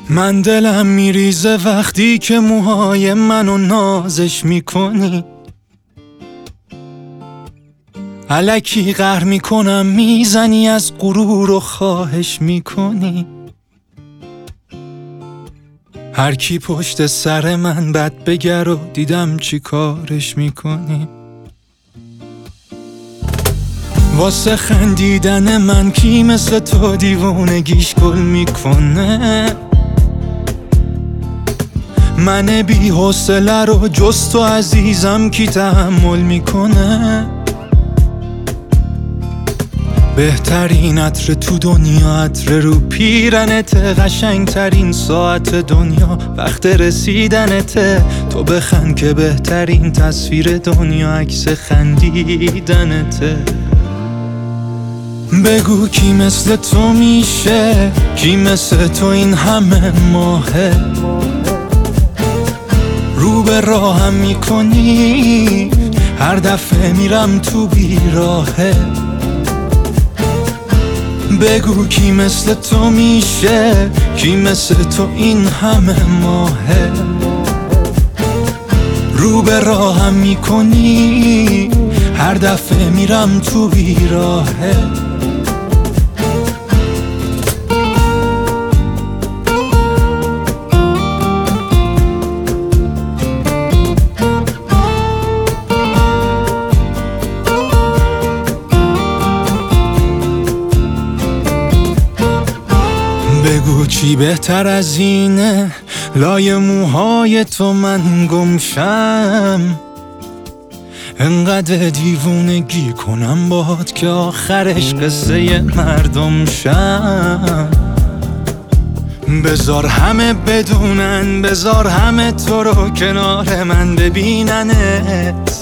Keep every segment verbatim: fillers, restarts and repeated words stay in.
من دلم میریزه وقتی که موهای منو نازش میکنی، الکی قهر میکنم میزنی از غرور و خواهش میکنی. هر کی پشت سر من بد بگر و دیدم چی کارش میکنی. واسه خندیدن من کی مثل تو دیوونگیش گل میکنه. من بی حوصله رو جز تو عزیزم کی تحمل میکنه. بهترین عطر تو دنیا عطر رو پیرنت، قشنگ ترین ساعت دنیا وقت رسیدنته. تو بخند که بهترین تصویر دنیا عکس خندیدنته. بگو کی مثل تو میشه، کی مثل تو این همه ماهه. رو به راهم میکنی هر دفعه میرم تو بیراهه. بگو کی مثل تو میشه، کی مثل تو این همه ماهه. رو به راهم میکنی هر دفعه میرم تو بیراهه. بگو چی بهتر از اینه لای موهای تو من گمشم. انقدر دیوونگی کنم باهات که آخرش قصه مردم شم. بذار همه بدونن، بذار همه تو رو کنار من ببیننت.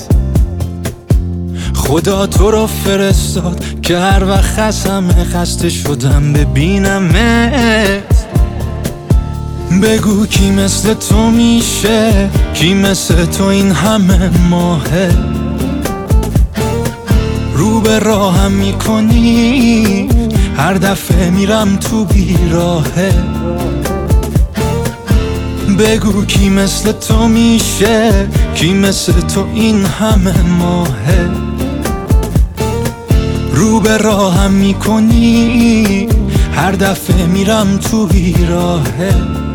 خدا تو رو فرستاد که هر وقت خستم خسته شدم ببینمت. بگو کی مثل تو میشه، کی مثل تو این همه ماهه. رو به راهم میکنی هر دفعه میرم تو بیراهه. بگو کی مثل تو میشه، کی مثل تو این همه ماهه. رو به راهم میکنی هر دفعه میرم تو بیراهه.